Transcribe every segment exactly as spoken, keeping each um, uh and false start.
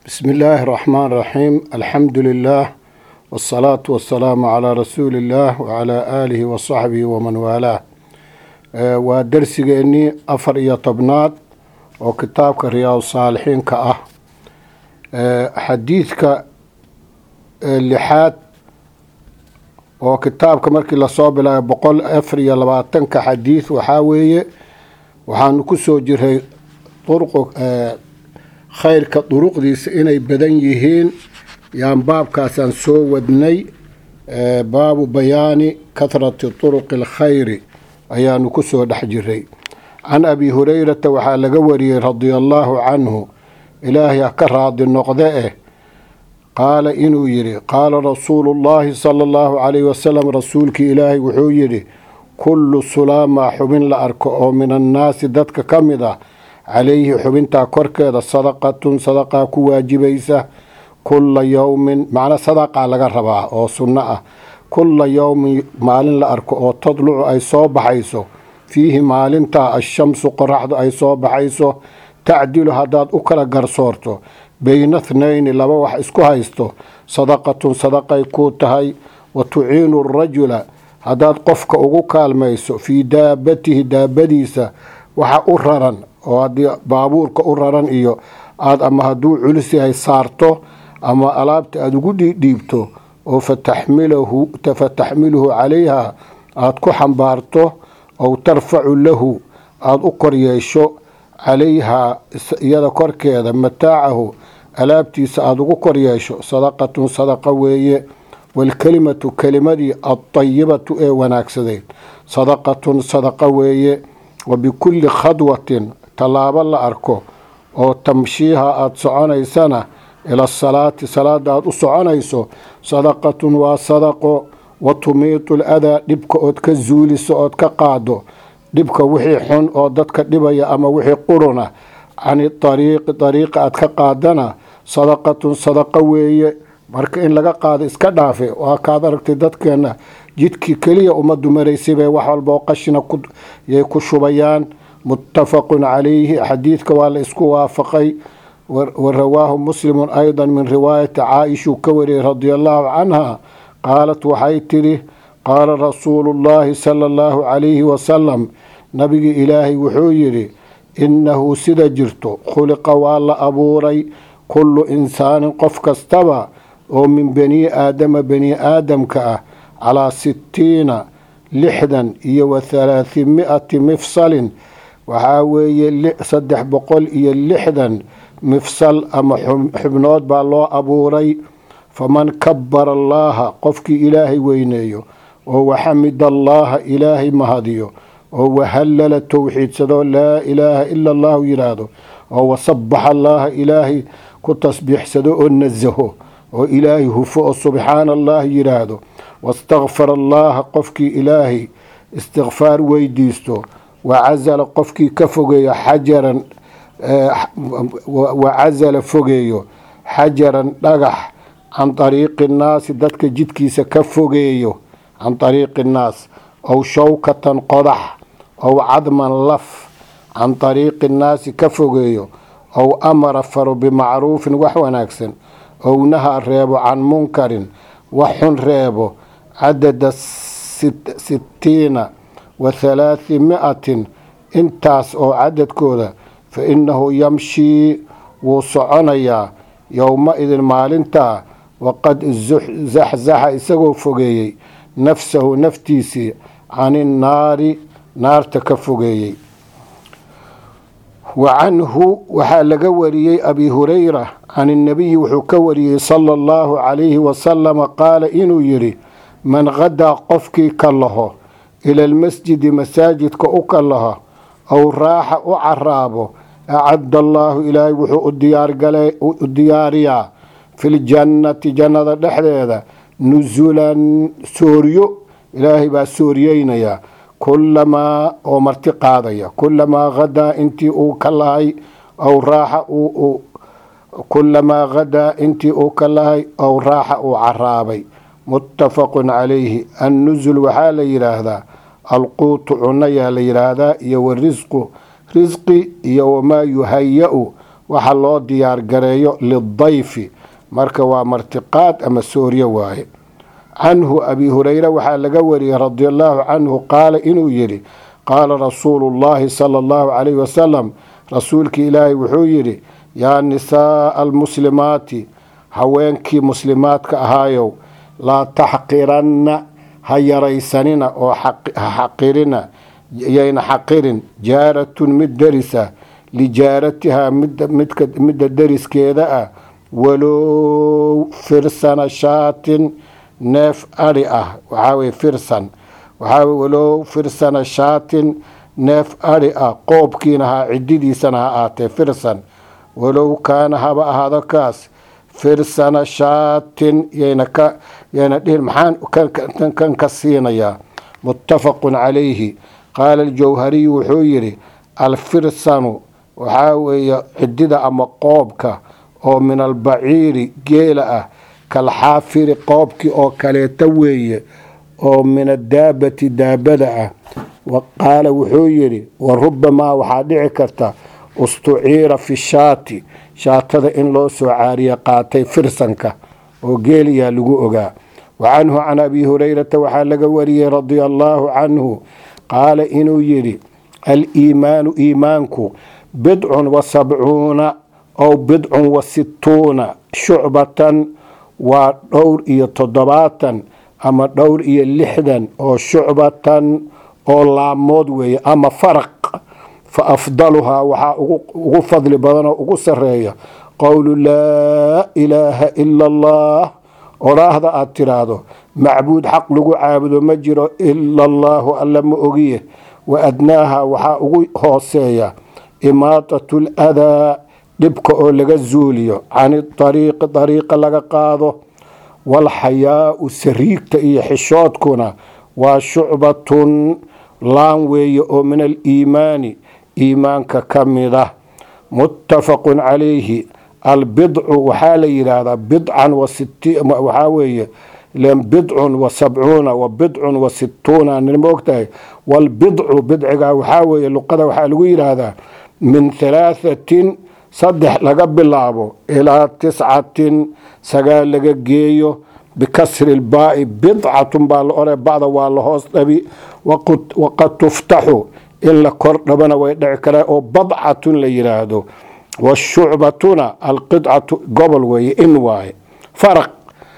بسم الله الرحمن الرحيم. الحمد لله والصلاة والسلام على رسول الله وعلى آله وصحبه ومن والاه. أه ودرسيني أفر إيا طبنات وكتابك رياض الصالحين كأه أه حديثك اللحاد وكتابك مركي لصوب لا بقول أفر إيا لباتنك حديث وحاوية وحانكسو جرهي طرق أه khayrka duruqdiisa inay badan yihiin yaan baabkaasaan soo wadnay. baabu bayaani kathrati turuqi alkhayri ayaanu ku soo dhex jiray. can abi hurayrata waxaa laga wariyey radia allaahu canhu, ilaahay ha ka raadi noqde eh, qaala inuu yidhi qaala rasuulu llaahi sala allahu calayhi wasalam, rasuulkii ilaahay wuxuu yidhi kullu sulaamaa xubin la arko oo min annaasi dadka ka mid ah calayhi xubintaa korkeeda sadaqatun sadaqaa ku waajibaysa kulla yowmin, macna sadaqaa laga rabaa oo sunno ah. kulla yowmin maalin la arko oo tadlucu ay soo baxayso fiihi maalintaa ashamsu qoraxdu ay soo baxayso, tacdilu haddaad u kala garsoorto bayna thnayni laba wax isku haysto, sadaqatun sadaqay kuu tahay. wa tuciinu arajula haddaad qofka ugu kaalmayso fii daabatihi daabadiisa waxa u raran oo haddii baabuurka u raran iyo aad ama hadduu culus yahay saarto ama alaabta aada ugu dhiibto oo fataxmilahu fataxmiluhu calayha aada ku xambaarto ow tarfacu lahu aada u kor yeesho calayhaa iyada korkeeda mataacahu alaabtiisa aada ugu kor yeesho, sadaqatun sadaqa weeye. waalkelimatu kelimadii adayibatu ee wanaagsadeed sadaqatun sadaqa weeye. wa bikulli khadwatin tallaabo la arko oo tamshiiha aada soconaysana ila salaati salaada aada u soconayso sadaqatun waa sadaqo. wa tumiitu ladaa dhibka ood ka zuuliso ood ka qaado dhibka wixii xun oo dadka dhibaya ama wixii quruna cani ariiqi dariiqa aad ka qaadana sadaqatun sadaqa weeye. marka in laga qaado iska dhaafe waa kaad aragtay dadkeena jidkii keliya ummaddu maraysay bay wax walba oo qashina yay ku shubayaan. muttafaqun calayhi, xadiidka waa la isku waafaqay. wa rawaahu muslimun aydan min riwaayati caaishuu ka wariyey radia allaahu canha qaalat waxay tidhi qaala rasuulu llaahi sala allahu calayhi wasalam, nabigi ilaahay wuxuu yidhi innahu sida jirto khuliqa waa la abuuray kullu insaanin qof kastaba oo min bani aadama bani aadamka ah calaa sittiina lixdan iyo wa halaathimi'ati mifsalin, waxaa weeye saddex boqol iyo lixdan mifsal ama xubnood baa loo abuuray. faman kabbara allaaha qofkii ilaahay weyneeyo oo waxamida allaaha ilaahay mahadiyo oo wahallala towxiidsado laa ilaaha ila allahu yidhaahdo oo wasabaxa allaaha ilaahay ku tasbiixsado oo nasaho oo ilaahay hufo oo subxaana allah yidhaahdo, wastakfara allaaha qofkii ilaahay istikfaar weydiisto, wacazala qofkii ka fogeeyo xajaran wacazala fogeeyo xajaran dhagax can ariiqi nnaasi dadka jidkiisa ka fogeeyo can ariiqi nnaas, ow shawkatan qodax ow cadman laf can ariiqi nnaasi ka fogeeyo, ow amara faro bimacruufin wax wanaagsan, ow naha reebo can munkarin wax xun reebo, cadada sittiina wa halaathimi'atin intaas oo cadadkooda, fa innahu yamshii wuu soconayaa yowma-idin maalintaa waqad zaxzaxa isagoo fogeeyey nafsahu naftiisii cani nnaari naarta ka fogeeyey. wa canhu waxaa laga wariyey abi hurayra can innabiyi wuxuu ka wariyey sala allahu calayhi wasalama qaala inuu yidhi man qadaa qofkii ka laho ila almasjidi masaajidka u ka laho ow raaxa u caraabo acadda allaahu ilaahay wuxuu u diyaariyaa filjannati jannada dhexdeeda nusulan sooryo, ilaahay baa sooriyeynayaa kulamaa oo marti qaadaya kulamaa hadaa intii uu ka lahay ow raaxa kulamaa hadaa intii uu ka lahay ow raaxa uu caraabay. muttafaqun calayhi. annusul waxaa la yidhaahdaa alquutu cunayaa la yidhaahdaa iyo warisqu risqi iyo wamaa yuhaya-u waxa loo diyaar gareeyo lidayfi marka waa martiqaad ama sooryo waaye. canhu abi hurayra waxaa laga wariyey radi allahu canhu qaala inuu yidhi qaala rasuulu llaahi sala allahu calayhi wasalam rasuulkii ilaahay wuxuu yidhi yaa nisaaa almuslimaati haweenkii muslimaadka ahaayow laa taxqiranna ha yaraysanina oo ha xaqirina yayna xaqirin jaaratun mid derisa lijaaratihaa midda deriskeeda ah walow firsana shaatin neef ari ah waxaa weye firsan waxaa weye walow firsana shaatin neef ari ah qoobkiina ha cididiisana ha aatee firsan walow kaana haba ahaado kaas firsana shaatin yayna ka yayna dhihin maxaan kan ka siinayaa. muttafaqun calayhi. qaala aljawhariyu wuxuu yidhi alfirsanu waxaa weeye cidida ama qoobka oo min albaciiri geela ah kalxaafiri qoobkii oo kaleeta weeye oo min addaabati daabada ah. wa qaala wuxuu yidhi wa rubamaa waxaa dhici karta ustuciira fi shaati shaatada in loo soo caariya qaatay firsanka oo geeliyaa lagu ogaa. wa canhu can abi hurayrata waxaa laga wariyey radia allaahu canhu qaala inuu yidhi aliimaanu iimaanku bidcun wa sabcuuna ow bidcun wa sittuuna shucbatan waa dhowr iyo toddobaatan ama dhowr iyo lixdan oo shucbatan oo laamood weeye ama faraq. fa afdaluhaa waxaa ugu fadli badan oo ugu sareeya qowlu laa ilaaha ila allah odhaahda aad tiraahdo macbuud xaq lagu caabudo ma jiro ila allaahu alla ma ogiye. wa adnaaha waxaa ugu hooseeya imaatatu ladaa dhibka oo laga zuuliyo cani ariiqi dariiqa laga qaado. walxayaau sariigta iyo xishoodkuna waa shucbatun laan weeye oo min aliimaani iimaanka ka mida. muttafaqun calayhi. albidcu waxaa la yidhaahdaa bidcan waxaa weeye bidcun wa sabcuuna wa bidcun wa sittuuna nima ogtahay. walbidcu bidciga waxaa weeye luqada waxaa lagu yidhaahdaa min halaahatin saddex laga bilaabo ilaa tiscatin sagaal laga geeyo bikasri lbaai bidcatun baa la oray bacda waa la hoos dhabi. waqad tuftaxu in la kor dhabana way dhici karaa oo badcatun la yidhaahdo. washucbatuna alqidcatu gobol weeye in waaye faraq.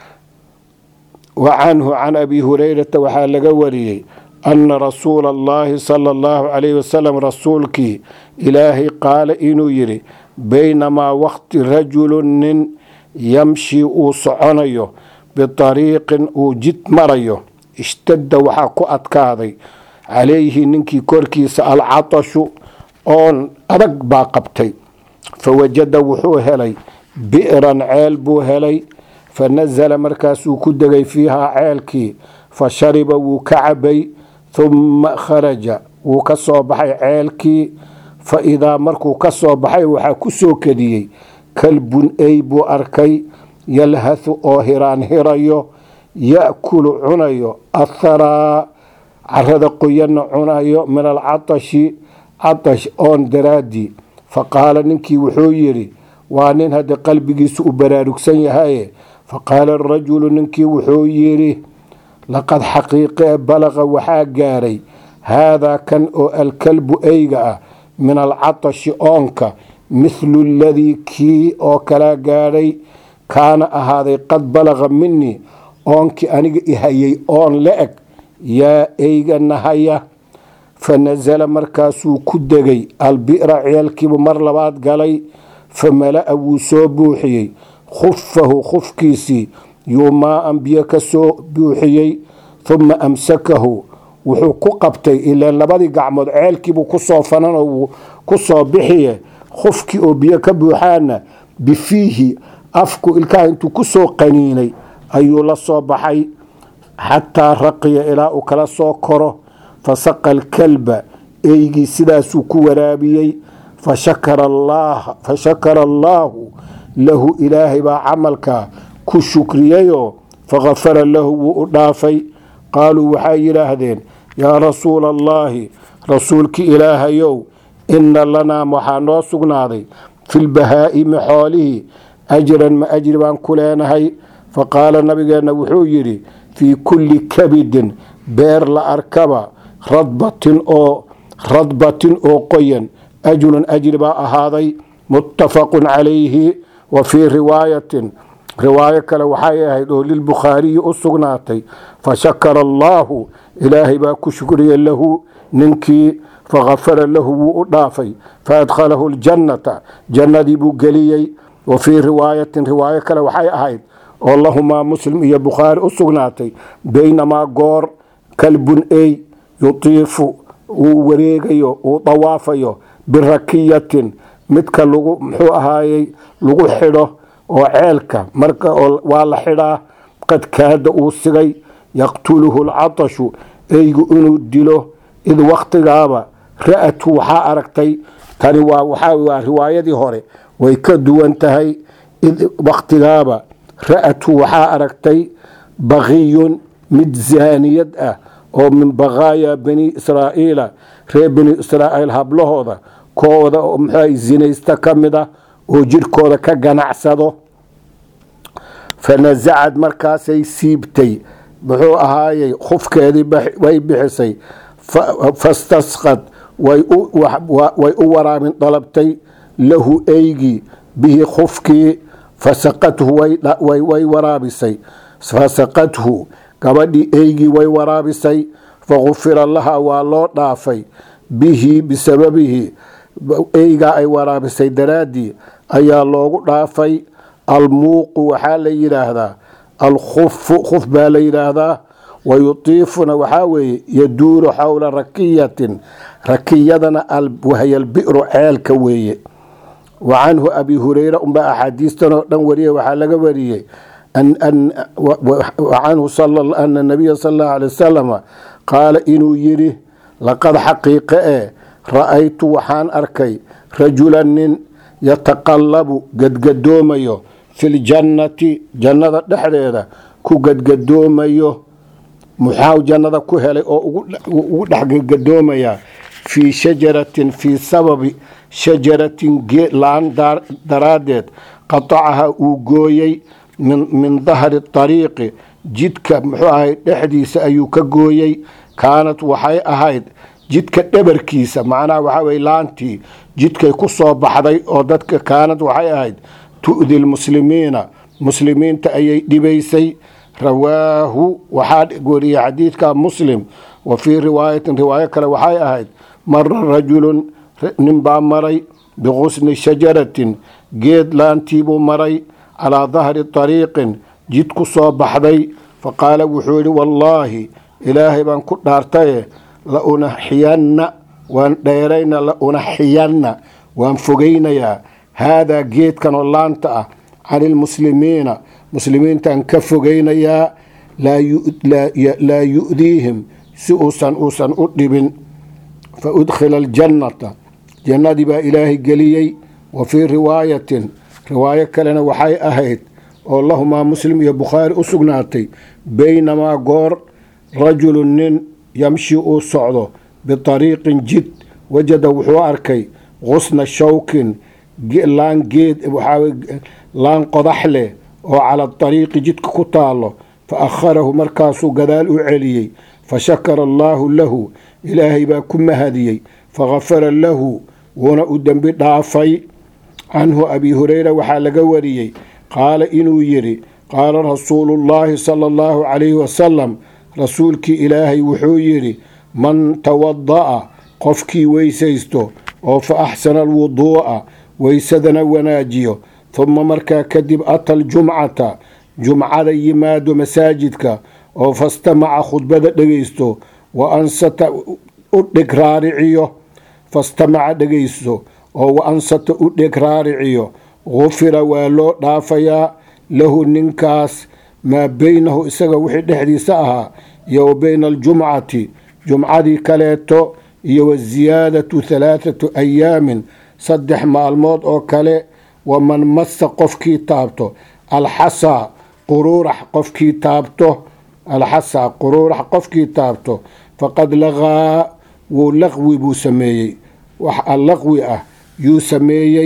wa canhu can abi hurayrata waxaa laga wariyey ana rasuula allahi sala allahu calayhi wasalam rasuulkii ilaahay qaala inuu yidhi baynamaa waqti rajulu nin yamshi uu soconayo biariiqin uu jid marayo ishtadda waxaa ku adkaaday calayhi ninkii korkiisa alcatashu oon adag baa qabtay. fawajada wuxuu helay bi'ran ceel buu helay fanazala markaasuu ku degay fiihaa ceelkii fashariba wuu ka cabay humma kharaja wuu ka soo baxay ceelkii fa idaa markuu ka soo baxay waxaa ku soo kadiyey kalbun ey buu arkay yalhathu oo hiraan hirayo ya'kulu cunayo atharaa carada qoyanna cunayo min alcatashi catash oon daraadii. faqaala ninkii wuxuu yidhi waa nin hadda qalbigiisu u baraarugsan yahaye faqaala arajulu ninkii wuxuu yidhi laqad xaqiiqee balaqa waxaa gaaray haadaa kan oo alkalbu eyga ah min alcatashi oonka mithlu aladii kii oo kalaa gaadhay kaana ahaaday qad balaqa minii oonkii aniga ihayay oon la eg yaa eyga nahaya. fanazala markaasuu ku degay albi'ra ceelkiibu mar labaad galay famala'a wuu soo buuxiyey khufahu khufkiisii yuu maaan biyo ka soo buuxiyey humma amsakahu wuxuu ku qabtay ilaan labadii gacmood ceelkiibuu ku soo fananoo wuu ku soo bixiye khufkii oo biyo ka buuxaana bifiihi afku ilkaha intuu ku soo qaniinay ayuu la soo baxay xataa raqiya ilaa uu kala soo koro. fasaqa alkalba eygii sidaasuu ku waraabiyey fashakara allaahu lahu ilaahay baa camalkaa ku shukriyeyoo fagafara lahu wuu u dhaafay. qaaluu waxay yidhaahdeen yaa rasuula allaahi rasuulki ilaahayow ina lanaa waxaa noo sugnaaday في البهائم حوله أجرا ما أجر بان كلانهي فقال نبينا وحو يري في كل كبد بير لأركبة رضبة أو رضبة أو قيا أجر أجر با هذا متفق عليه. وفي رواية رواية كالوحاية للبخاري أسقناتي فشكر الله إلهي باكو شكري له ننكي فغفر له وأضافي فأدخله الجنة جنة بقليي. وفي رواية رواية كالوحاية اللهم مسلم يا بخاري أسقناتي بينما قور كلب أي يطيف وريقيو وطوافيو بركية midka lagu muxuu ahaayey lagu xidho oo ceelka marka waa la xidhaa qad kaada uu sigay yaqtuluhu alcatashu eygu inuu dilo id waqtigaaba ra'atu waxaa aragtay tani waa waxaa waa riwaayadii hore way ka duwan tahay id waqtigaaba ra'atu waxaa aragtay baqiyun mid zaaniyad ah oo min baqaaya bani israa'iila reer bani israa'iil hablahooda kooda oo maxay zinaysta kamida oo jirkooda ka ganacsado fanazacad markaasay siibtay muxuu ahaayey khufkeedii way bixisay fastasqad way u waraabin dalabtay lahu eygii bihi khufkii fasaqathu way waraabisay fasaqathu gabadhii eygii way waraabisay fagufira laha waa loo dhaafay bihi bisababihi eygaa ay waraabisay daraadii ayaa loogu dhaafay. almuuqu waxaa la yidhaahdaa alkhufu khuf baa la yidhaahdaa wayutiifuna waxaa weeye yaduuru xawla rakiyatin rakiyadana wahya albi'ru ceelka weeye. wacanhu abi hurayra unbaa axaadiistan oo dhan wariye waxaa laga wariyey wacanhu ana nabiya sal allahu alay wasalama qaala inuu yidhi laqad xaqiiqe e ra'aytu waxaan arkay rajulan nin yataqallabu gadgadoomayo fi ljannati jannada dhexdeeda ku gadgadoomayo. muxuu jannada ku helay oo ugu dhex gadgadoomayaa fii shajaratin fii sababi shajaratin laan daraaddeed qatacaha uu gooyey min dahri ariiqi jidka muxuu ahay dhexdiisa ayuu ka gooyey. kaanad waxay ahayd jidka dhabarkiisa macnaha waxaa weye laantii jidkay ku soo baxday oo dadka kaanad waxay ahayd tu'di lmuslimiina muslimiinta ayay dhibaysay. rawaahu waxaa wariyey xadiidka muslim. wa fii riwaayatin riwaayo kale waxay ahayd mara rajulun nin baa maray biqusni shajaratin geed laantiibuu maray calaa dahri ariiqin jid ku soo baxday faqaala wuxuu yidhi wallaahi ilaahay baan ku dhaartaye la unaxiyanna waan dheerayna la unaxiyanna waan fogaynayaa haadaa geedkan oo laanta ah cani ilmuslimiina muslimiintaan ka fogaynayaa laa yu'diihim si uusan uusan u dhibin. fa udkhila aljannata jannadii baa ilaahay geliyey. wa fii riwaayatin riwaayo kalena waxay ahayd oo lahumaa muslim iyo bukhaari u sugnaatay baynamaa goor rajulu nin yamshi uu socdo biariiqin jid wajada wuxuu arkay qusna shawkin laan geed laan qodax leh oo cala ariiqi jidka ku taalo fa akharahu markaasuu gadaal u celiyey fashakara allaahu lahu ilaahay baa ku mahadiyey fagafara lahu wuuna u dembi dhaafay. canhu abi hurayra waxaa laga wariyey qaala inuu yidhi qaala rasuulullaahi sala allahu calayhi wasalam rasuulkii ilaahay wuxuu yidhi man tawada'a qofkii weysaysto oo fa axsana alwuduu'a weysadana wanaajiyo uma markaa kadib ata aljumcata jumcada yimaado masaajidka oo fastamaca khudbada dhegaysto wa ansata u dheg raariciyo fastamaca dhegaysto oo wa ansata u dheg raariciyo gufira waa loo dhaafayaa lahu ninkaas maa beynahu isaga wixii dhexdiisa ahaa iyo wa bayna aljumcati jumcadii kaleeto iyo waziyaadatu halaathatu ayaamin saddex maalmood oo kale. waman massa qofkii taabto alxasaa quruurax qofkii taabto alxasaa quruurax qofkii taabto faqad laqaa wuu laqwi buu sameeyey wax allaqwi ah yuu sameeyey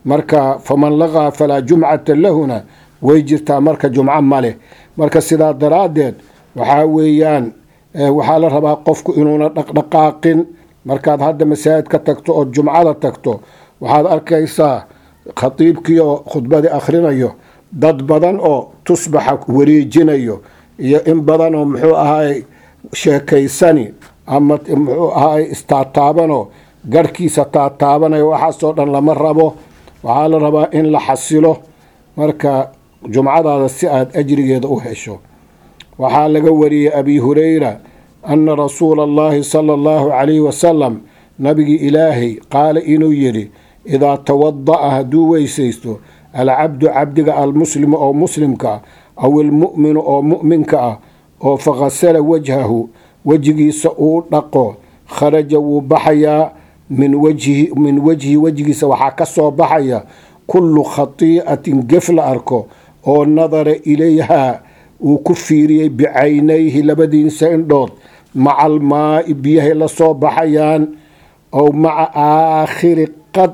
marka faman laqaa falaa jumcata lahuna way jirtaa marka jumco maleh. marka sidaa daraaddeed waxaa weeyaan waxaa la rabaa qofku inuuna dhaqdhaqaaqin. markaad hadda masaajidka tagto ood jumcada tagto waxaad arkaysaa khatiibkii oo khudbadii akhrinayo, dad badan oo tusbaxa wareejinayo, iyo in badan oo muxuu ahaay sheekaysani ama muxuu ahaay istaataabanoo garhkiisa taataabanayo. waxaasoo dhan lama rabo, waxaa la rabaa in la xasilo marka jumcadaada si aad ajrigeeda u hesho. waxaa laga wariyey abi hurayra ana rasuula allahi sala allahu calayhi wasalam nabigii ilaahay qaala inuu yidhi idaa tawada'a hadduu weysaysto alcabdu cabdiga almuslimu oo muslimka ah aw ilmu'minu oo mu'minka ah oo faghasala wajhahu wejigiisa uu dhaqo kharaja wuu baxayaa min wajhi min wajhi wejigiisa waxaa ka soo baxaya kullu khatii'atin gef la arko oo nadara ilayhaa uu ku fiiriyey bicaynayhi labadiisa indhood maca almaa'i biyahay la soo baxayaan ow maca aakhiri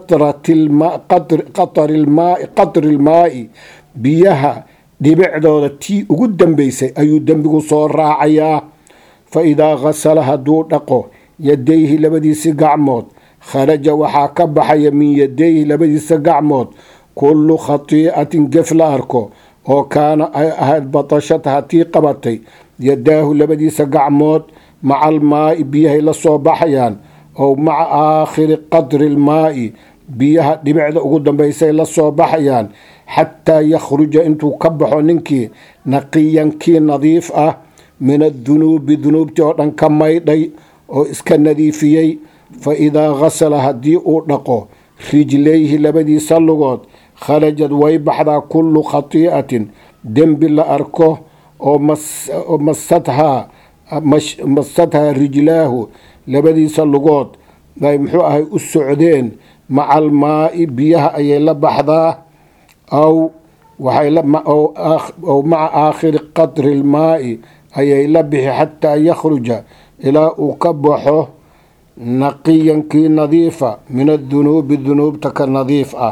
qatri ilmaa'i biyaha dhibicdooda tii ugu dambaysay ayuu dembigu soo raacayaa. fa idaa ghasala hadduu dhaqo yadayhi labadiisi gacmood kharaja waxaa ka baxaya min yadayhi labadiisa gacmood kullu khatii'atin gef la arko oo kaana ay ahayd batashataha tii qabatay yadaahu labadiisa gacmood maca almaa'i biyahay la soo baxayaan ow maca aakhiri qadri ilmaa'i biyaha dhibicda ugu dambaysay la soo baxayaan xataa yakhruja intuu ka baxo ninkii naqiyankii nadiif ah min adunuubi dunuubtii oo dhan ka maydhay oo iska nadiifiyey. fa idaa ghasala haddii uu dhaqo rijlayhi labadiisa lugood kharajad way baxdaa kullu khatii'atin dembi la arko oo masadhaa masadhaa rijlaahu labadiisa lugood ay muxuu ahay u socdeen maca almaa'i biyaha ayay la baxdaa aw waxay ow maca aakhiri qadri ilmaa'i ayay la bixi xataa yakhruja ilaa uu ka baxo naqiyankii nadiifa min adunuubi dunuubta ka nadiif ah.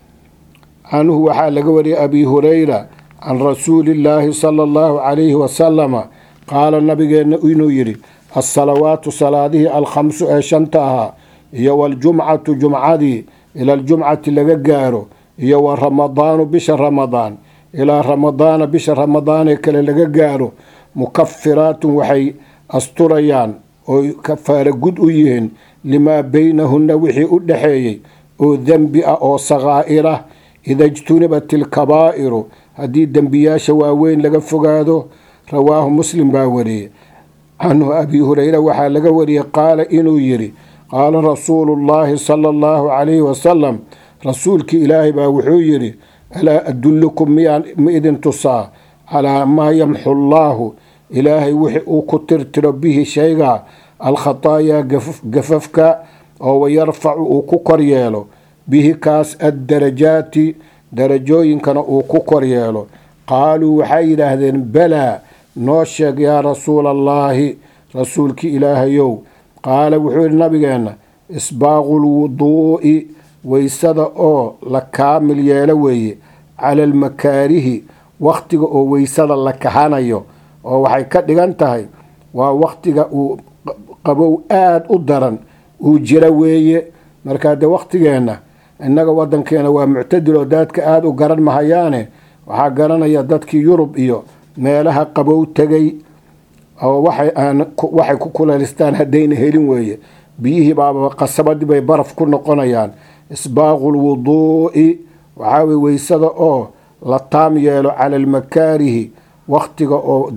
canhu waxaa laga wariyay abi hurayra can rasuuli illaahi sala allahu calayhi wasalama qaala nabigeenna inuu yidhi alsalawaatu salaadihii alkhamsu ee shanta ahaa iyo waljumcatu jumcadii ila aljumcati laga gaaro iyo wa ramadaanu bisha ramadaan ilaa ramadaana bisha ramadaan ee kale laga gaaro mukafiraatun waxay asturayaan oy kafaara gud u yihiin limaa baynahunna wixii u dhaxeeyey oo dembi ah oo sakaa'irah ida ijtunibat ilkabaa'iru haddii dembiyaasha waaweyn laga fogaado. rawaahu muslim baa wariyey. canhu abi hurayra waxaa laga wariyey qaala inuu yidhi qaala rasuulu llaahi sala allahu calayhi wasalam rasuulkii ilaahay baa wuxuu yidhi alaa adullukum miyaan ma idin tusaa calaa maa yamxu llaahu ilaahay wixii uu ku tirtiro bihi shaygaa alkhataayaa gafafka oo wayarfacu uu ku kor yeelo bihi kaas addarajaati darajooyinkana uu ku kor yeelo. qaaluu waxay yidhaahdeen balaa noo sheeg yaa rasuula allaahi rasuulkii ilaahayow. qaala wuxuu yidhi nabigeenna isbaaqu lwuduu'i weysada oo la kaamil yeelo weeye cala almakaarihi wakhtiga oo weysada la kahanayo oo waxay ka dhigan tahay waa wakhtiga uu qabow aada u daran uu jira weeye. markaa dee wakhtigeenna innaga waddankeena waa muctadil oo daadka aada u garan mahayaane waxaa garanaya dadkii yurub iyo meelaha qabow tegay oo waxay aan waxay ku kuleelistaan haddayna helin weeye. biyihii baaba qasabadii bay baraf ku noqonayaan. isbaaqu lwuduu'i waxaa weye weysada oo la taam yeelo cala almakaarihi wakhtiga oo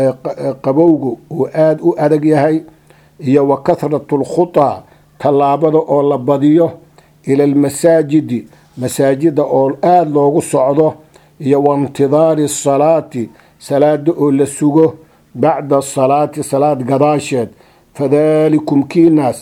qabowgu uu aada u adag yahay iyo wa kathratu lkhutaa tallaabada oo la badiyo ila almasaajidi masaajida oo aada loogu socdo iyo waintidaari asalaati salaada oo la sugo bacda asalaati salaad gadaasheed. fadaalikum kiinaas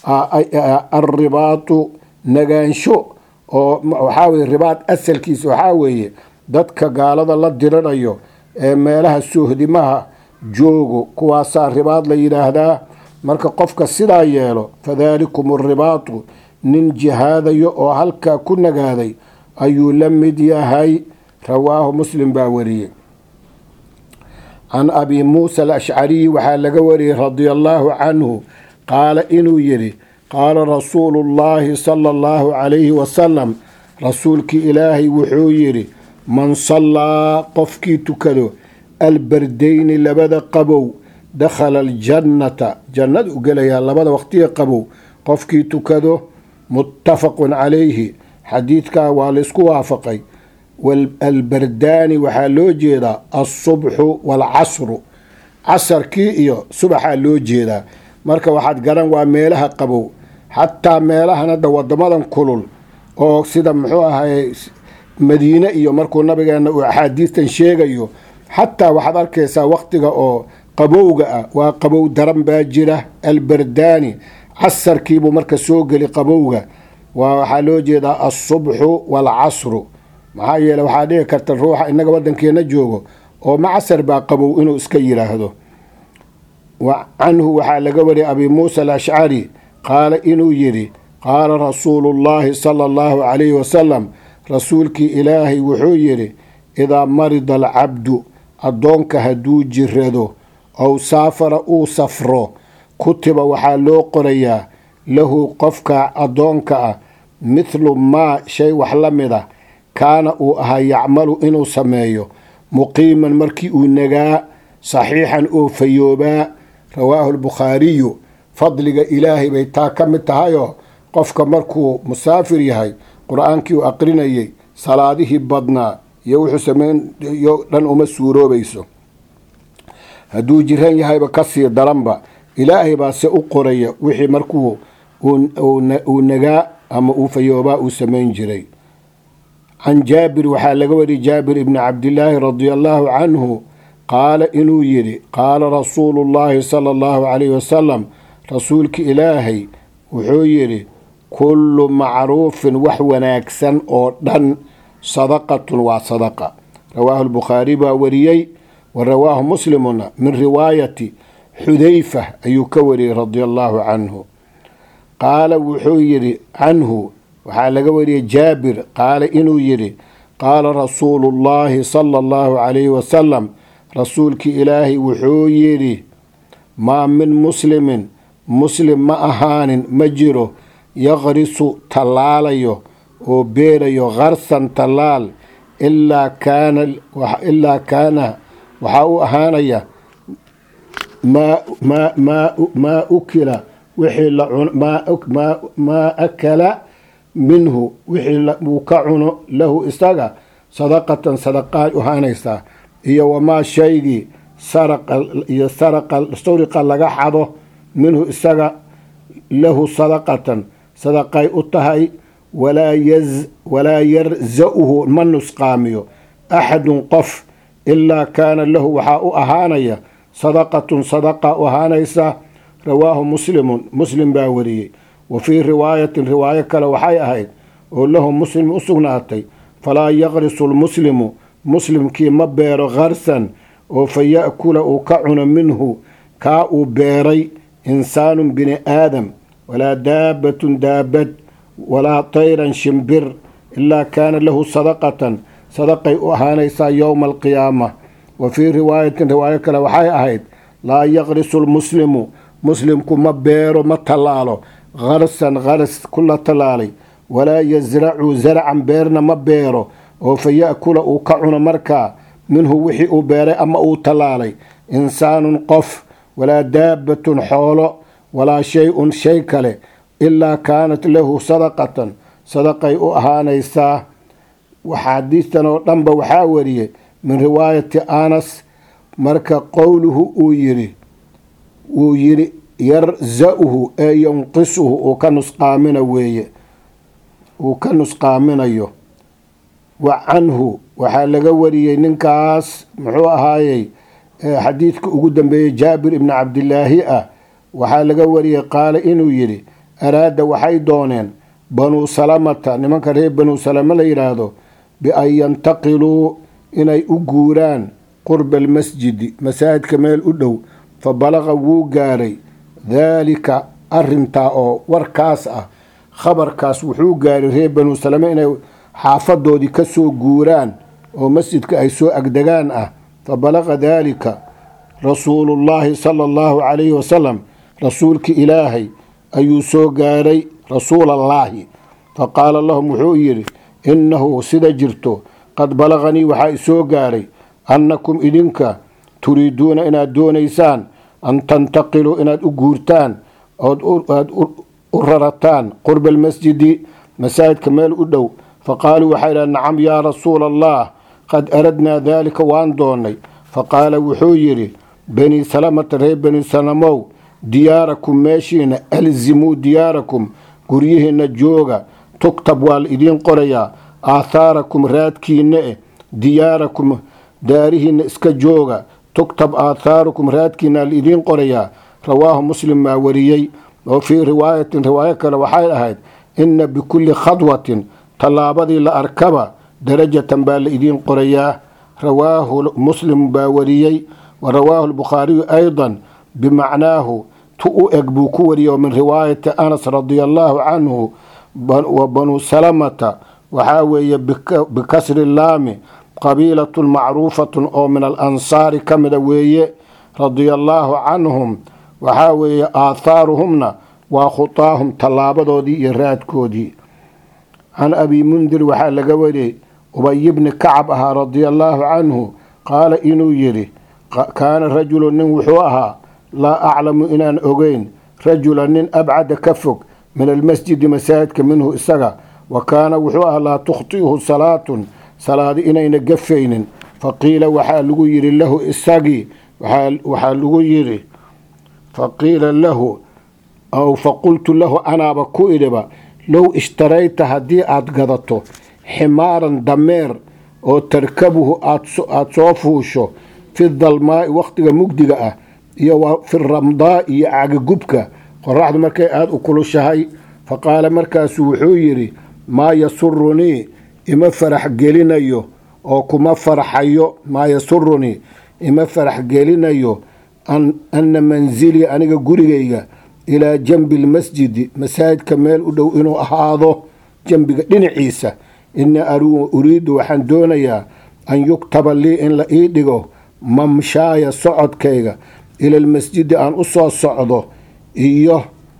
alribaatu nagaansho oo waxaa weye ribaad asalkiisa waxaa weeye dadka gaalada la diranayo ee meelaha sohdimaha joogo kuwaasaa ribaad la yidhaahdaa. marka qofka sidaa yeelo fadaalikum alribaatu nin jihaadayo oo halkaa ku nagaaday ayuu la mid yahay. rawaahu muslim baa wariyey. can abi muusa alashcariyi waxaa laga wariyey radia allaahu canhu qaala inuu yidhi qaala rasuulu llaahi sala allahu calayhi wasalam rasuulkii ilaahay wuxuu yidhi man sallaa qofkii tukado albardayni labada qabow dakhala aljannata jannad u gelayaa. labada waqtiga qabow qofkii tukado muttafaqun calayhi, xadiidkaa waa laysku waafaqay. albardaani waxaa loo jeedaa alsubxu waalcasru, casarkii iyo subaxaa loo jeedaa. marka waxaad garan waa meelaha qabow. xataa meelahan hadda wadamadan kulul oo sida muxuu ahay madiine iyo markuu nabigeena uu axaadiistan sheegayo, xataa waxaad arkaysaa waqtiga oo qabowga ah waa qabow daran baa jira. albardaani casarkiibuu marka soo geli qabowga, waa waxaa loo jeedaa alsubxu waalcasru. maxaa yeele waxaa dhici karta ruuxa inaga wadankeena joogo oo ma casar baa qabow inuu iska yidhaahdo. canhu waxaa laga wariyay abi muusa alashcari qaala inuu yidhi qaala rasuulu llaahi sala allahu calayhi wasalam rasuulkii ilaahay wuxuu yidhi idaa marida alcabdu addoonka hadduu jirado ow saafara uu safro kutiba waxaa loo qorayaa lahu qofka addoonka ah mithlu maa shay wax la mid ah kaana uu ahaa yacmalu inuu sameeyo muqiiman markii uu nagaa saxiixan oo fayoobaa. rawaahu albukhaariyu. fadliga ilaahay bay taa ka mid tahayoo qofka markuu musaafir yahay qur-aankii uu aqrinayay salaadihii badnaa iyo wuxuu sameeyo dhan uma suuroobayso. hadduu jiran yahayba kasii daranba ilaahay baa se u qoraya wixii markuu uu nagaa ama uu fayoobaa uu samayn jiray. can jaabir waxaa laga wariyay jaabir ibni cabdilaahi radia allaahu canhu qaala inuu yidhi qaala rasuulu llaahi sala allahu calayhi wasalam rasuulki ilaahay wuxuu yidhi kullu macruufin wax wanaagsan oo dhan sadaqatun waa sadaqa. rawaahu albukhaari baa wariyey wa rawaahu muslimuna min riwaayati xudayfa ayuu ka wariyey radia allaahu canhu. qaala wuxuu yidhi canhu waxaa laga wariyey jaabir qaala inuu yidhi qaala rasuulu llaahi sala allahu calayhi wasalam rasuulkii ilaahay wuxuu yidhi maa min muslimin muslim ma ahaanin ma jiro yaqrisu tallaalayo oo beerayo qarsan tallaal ilaa kaana ilaa kaana waxaa u ahaanaya maa ukila wixii maa akala minhu wixii uu ka cuno lahu isaga sadaqatan sadaqaad u ahaanaysaa. iyo wamaa shaygii saraqa iyo saraqa suriqa laga xado minhu isaga lahu sadaqatan sadaqay u tahay. walaa yarza-uhu ma nusqaamiyo axadun qof ilaa kaana lahu waxaa u ahaanaya sadaqatun sadaqa u ahaanaysa. rawaahu muslimun muslim baa wariyey. wa fii riwaayatin riwaayo kale waxay ahayd oo lahu muslim u sugnaatay falaa yaqrisu lmuslimu muslimkii ma beero qarsan oo fa ya'kula uu ka cuno minhu kaa uu beeray insaanun bini aadam walaa daabbatun daabad walaa tayran shimbir ilaa kaana lahu sadaqatan sadaqay u ahaanaysaa yowma alqiyaama. wa fii riwaayatin riwaayo kale waxay ahayd laa yaqrisu lmuslimu muslimku ma beero ma tallaalo qarsan qaras kula tallaalay walaa yasracu zarcan beerna ma beero oo fa ya'kula uu ka cuno markaa minhu wixii uu beeray ama uu tallaalay insaanun qof walaa daabbatun xoolo walaa shay-un shay kale ilaa kaanat lahu sadaqatan sadaqay u ahaanaysaa. xadiistan oo dhanba waxaa wariyey min riwaayati anas. marka qowluhu uu yidhi wuu yidhi yarza-uhu ee yanqisuhu uu ka nusqaamina weeye uu ka nusqaaminayo. wa canhu waxaa laga wariyey ninkaas muxuu ahaayey xadiidka ugu dambeeyey jaabir ibni cabdilaahi ah waxaa laga wariyey qaala inuu yidhi araada waxay dooneen banuu salamata nimanka reer banuu salama la yidhaahdo bian yantaqiluu inay u guuraan qurba almasjidi masaajidka meel u dhow fa balaqa wuu gaaray daalika arintaa oo warkaas ah khabarkaas wuxuu gaaray reer banu salame inay xaafadoodii ka soo guuraan oo masjidka ay soo agdegaan ah. fabalaqa daalika rasuulullaahi sala allahu calayhi wasalam, rasuulki ilaahay ayuu soo gaaray, rasuulallaahi. faqaala lahum wuxuu yidhi innahu sida jirto qad balaqanii waxaa isoo gaaray annakum idinka turiiduuna inaad doonaysaan an tantaqiluu inaad u guurtaan ood u rarataan qurba almasjidi, masaajidka meel u dhow. faqaaluu waxay idhaha nacam yaa rasuula allah, qad aradnaa daalika waan doonnay. faqaala wuxuu yidhi bani salamata reer bani salamow, diyaarakum meeshiina alzimuu diyaarakum guryihiinna jooga, tugtab waa la idiin qorayaa, aathaarakum raadkiinna eh diyaarakum daarihiinna iska jooga, tugtab aathaarukum raadkiinna la idiin qorayaa. rawaahu muslim maa wariyey. oo fii riwaayatin riwaayo kale waxay ahayd inna bikulli khadwatin tallaabadii la arkaba darajatan baa la idiin qorayaa. rawaahu muslim baa wariyey. wa rawaahu lbukhaariyu aydan bimacnaahu tu u eg buu ku wariyey oo min riwaayati anas radia allaahu canhu. wa banu salamata waxaa weeye bikasri laami qabiilatun macruufatun oo min alansaari ka mida weeye radia allaahu canhum. waxaa weeye aathaaruhumna waa khutaahum tallaabadoodii iyo raadkoodii. can abi mundir waxaa laga wariyey ubay bni kacab ahaa radia allaahu canhu qaala inuu yidhi kaana rajulu nin wuxuu ahaa laa aclamu inaan ogeyn rajula nin abcada ka fog min almasjidi masaajidka minhu isaga, wa kaana wuxuu ahaa laa tukhti'uhu salaatun salaadi inayna gafaynin. faqiila waxaa lagu yidhi lahu isagii waxaa lagu yidhi faqiila lahu aw faqultu lahu anaaba ku idhiba low ishtarayta haddii aad gadato ximaaran dameer oo tarkabuhu aad soo fuusho fi dalmaa'i wakhtiga mugdiga ah iyo fi ramdaa iyo cagagubka qoraxdu markay aada u kulushahay. faqaala markaasuu wuxuu yidhi maa yasurunii ima farax gelinayo oo kuma farxayo maa yasurunii ima farax gelinayo anna manzilii aniga gurigayga ilaa janbi lmasjidi masaajidka meel u dhow inuu ahaado janbiga dhinaciisa. ina uriidu waxaan doonayaa an yuktaba lii in la ii dhigo mamshaaya socodkayga ila lmasjidi aan u soo socdo iyo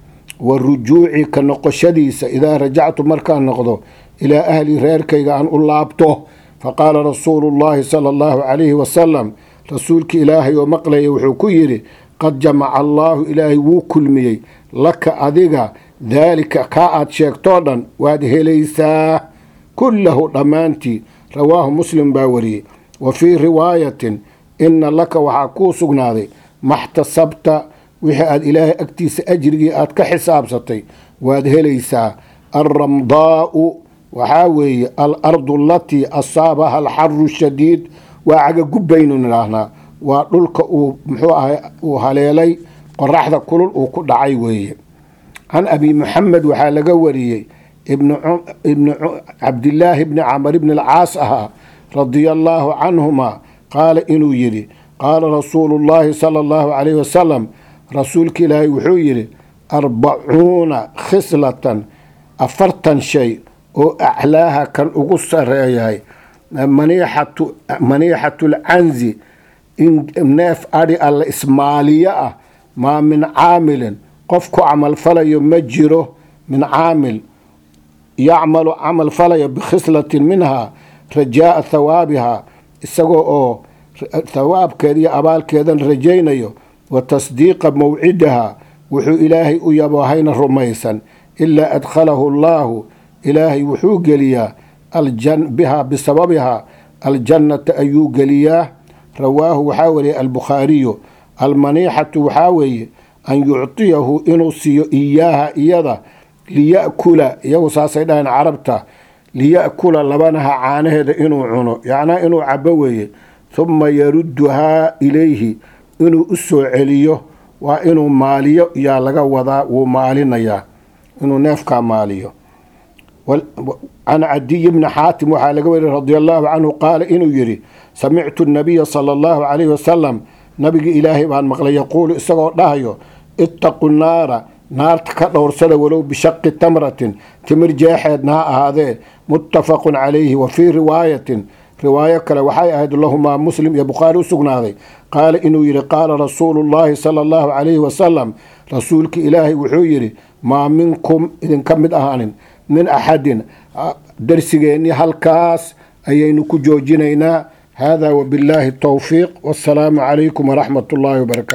wa rujuuci ka noqoshadiisa idaa rajactu markaan noqdo ilaa ahli reerkayga aan u laabto. faqaala rasuulu llaahi sala allahu calayhi wasalam, rasuulkii ilaahay oo maqlaya wuxuu ku yidhi qad jamaca allaahu ilaahay wuu kulmiyey laka adiga daalika kaa aad sheegtoo dhan waad helaysaa kullahu dhammaantii. rawaahu muslim baa wariyey. wa fii riwaayatin inna laka waxaa kuu sugnaaday maxtasabta wixii aad ilaahay agtiisa ajrigii aad ka xisaabsatay waad helaysaa. alramdaa'u waxaa weeye alardu alatii asaabaha alxaru shadiid, waa cagagubbaynu nidhaahnaa, waa dhulka uu muxuu ahay uu haleelay qoraxda kulul uu ku dhacay weeye. can abi muxamed waxaa laga wariyey ibn cabdillaahi bni camar bni alcaas ahaa radia allaahu canhuma qaala inuu yidhi qaala rasuulu llaahi sala allahu calayhi wasalam, rasuulka ilaahay wuxuu yidhi arbacuuna khislatan afartan shay oo aclaaha kan ugu sareeyahay maniixatu lcanzi in neef adhi alla ismaaliyo ah, maa min caamilin qof ku camalfalayo ma jiro, min caamil yacmalu camal falayo bikhislatin minhaa rajaa'a thawaabihaa isagoo oo thawaabkeeda iyo abaalkeedan rajaynayo, wa tasdiiqa mawcidahaa wuxuu ilaahay u yaboohayna rumaysan, ilaa adkhalahu allaahu ilaahay wuxuu geliyaa bihaa bisababihaa aljannata ayuu geliyaa. rawaahu waxaa wariyay albukhaariyu. almaniixatu waxaa weeye an yuctiyahu inuu siiyo iyaaha iyada liya'kula, iyagu saasay dhahayn carabta, liya'kula labanaha caanaheeda inuu cuno, yacnaa inuu cabo weeye. huma yarudduhaa ilayhi inuu u soo celiyo, waa inuu maaliyo yaa laga wadaa, wuu maalinayaa inuu neefkaa maaliyo. can cadiy bni xaatim waxaa laga wariyay radia allaahu canhu qaala inuu yidhi samictu nabiya sala allahu calayhi wasalam, nabiga ilaahay baan maqlay yaquulu isagoo dhahayo ittaqu naara naarta ka dhowrsada walow bishaqi tamratin timir jeexeedna ha ahaadee. muttafaqun calayhi. wa fii riwaayatin riwaayo kale waxay ahayd lahumaa muslim iyo bukhaari u sugnaaday qaala inuu yidhi qaala rasuulu llaahi sala allahu calayhi wasalam rasuulki ilaahay wuxuu yidhi maa minkum idinka mid ahaanin min axadin. darsigeennii halkaas ayaynu ku joojinaynaa. hada wabillaahi towfiiq wassalaamu calaykum waraxmat ullaahi wabarakaatu.